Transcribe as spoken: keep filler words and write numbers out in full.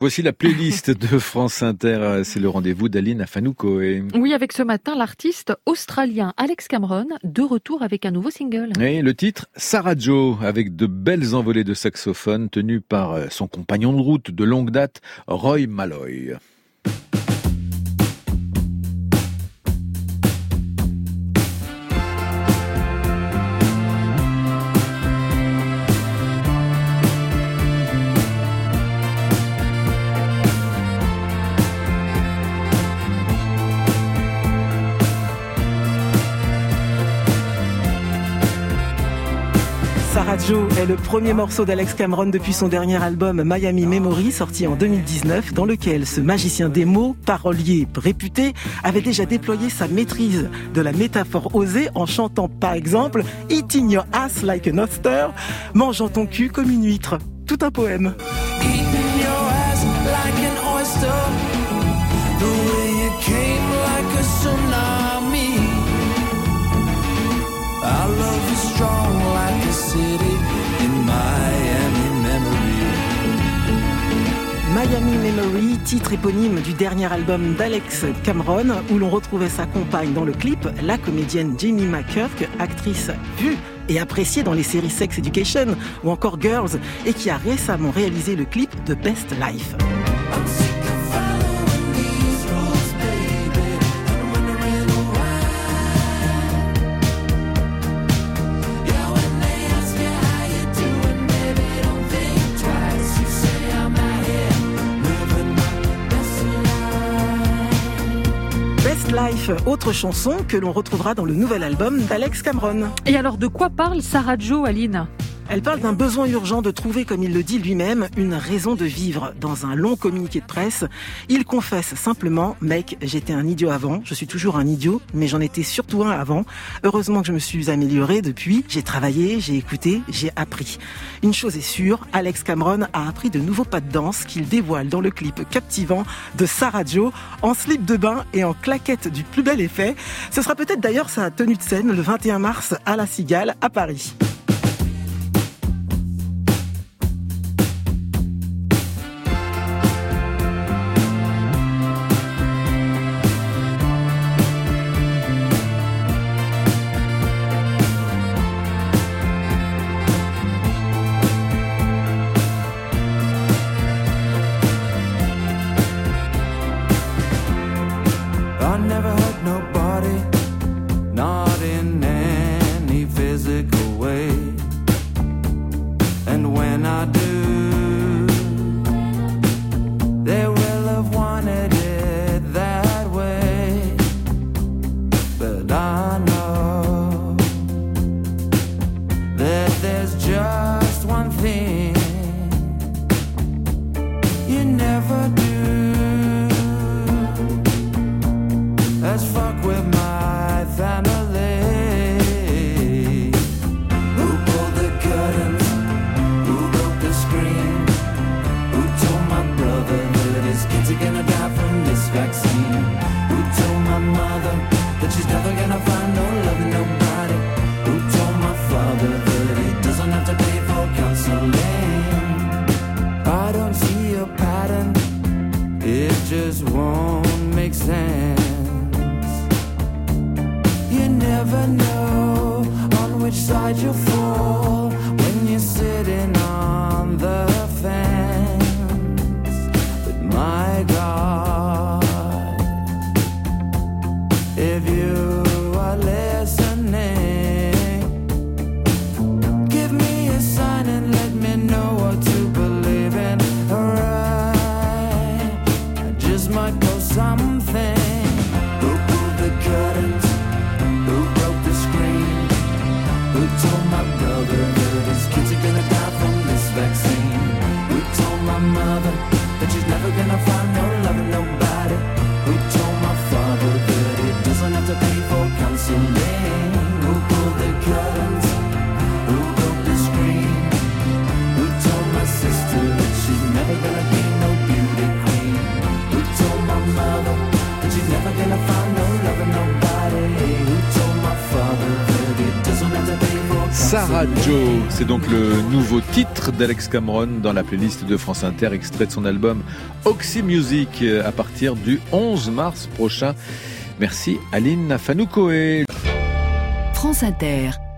Voici la playlist de France Inter. C'est le rendez-vous d'Aline Afanoukoé. Oui, avec ce matin, l'artiste australien Alex Cameron, de retour avec un nouveau single. Et le titre, Sarah Jo, avec de belles envolées de saxophone tenues par son compagnon de route de longue date, Roy Malloy. Sarah Jo est le premier morceau d'Alex Cameron depuis son dernier album Miami Memory, sorti en deux mille dix-neuf, dans lequel ce magicien des mots, parolier réputé, avait déjà déployé sa maîtrise de la métaphore osée en chantant par exemple « Eating your ass like an oyster », mangeant ton cul comme une huître. Tout un poème. Eating your ass like an oyster, the way you came like a tsunami. Our love is strong like a city in Miami Memory. Miami Memory, titre éponyme du dernier album d'Alex Cameron, où l'on retrouvait sa compagne dans le clip, la comédienne Jamie McKirk, actrice vue et appréciée dans les séries Sex Education ou encore Girls, et qui a récemment réalisé le clip de Best Life. Life, autre chanson que l'on retrouvera dans le nouvel album d'Alex Cameron. Et alors, de quoi parle Sarah Jo, Aline ? Elle parle d'un besoin urgent de trouver, comme il le dit lui-même, une raison de vivre. Dans un long communiqué de presse, il confesse simplement « Mec, j'étais un idiot avant, je suis toujours un idiot, mais j'en étais surtout un avant. Heureusement que je me suis amélioré depuis, j'ai travaillé, j'ai écouté, j'ai appris. » Une chose est sûre, Alex Cameron a appris de nouveaux pas de danse qu'il dévoile dans le clip captivant de Sarah Jo, en slip de bain et en claquette du plus bel effet. Ce sera peut-être d'ailleurs sa tenue de scène le vingt et un mars à la Cigale, à Paris. I never hurt nobody, not in any physical way. And when I do, they will have wanted it that way. But I know that there's just one thing you never do. Let's fuck with my family. Who pulled the curtains? Who broke the screen? Who told my brother that his kids are gonna die from this vaccine? Who told my mother that she's never gonna find no love in nobody? Who told my father that he doesn't have to pay for counseling? I don't see a pattern, it just won't make sense. You never know on which side you'll fall when you're sitting on the fence. But my God, if you are listening, give me a sign and let me know what to believe in. Alright, I just might post something. Who pulled the curtains? Who broke the screen? Who told my Sarah Joe, c'est donc le nouveau titre d'Alex Cameron dans la playlist de France Inter, extrait de son album Oxy Music à partir du onze mars prochain. Merci Aline Afanoukoé. France Inter.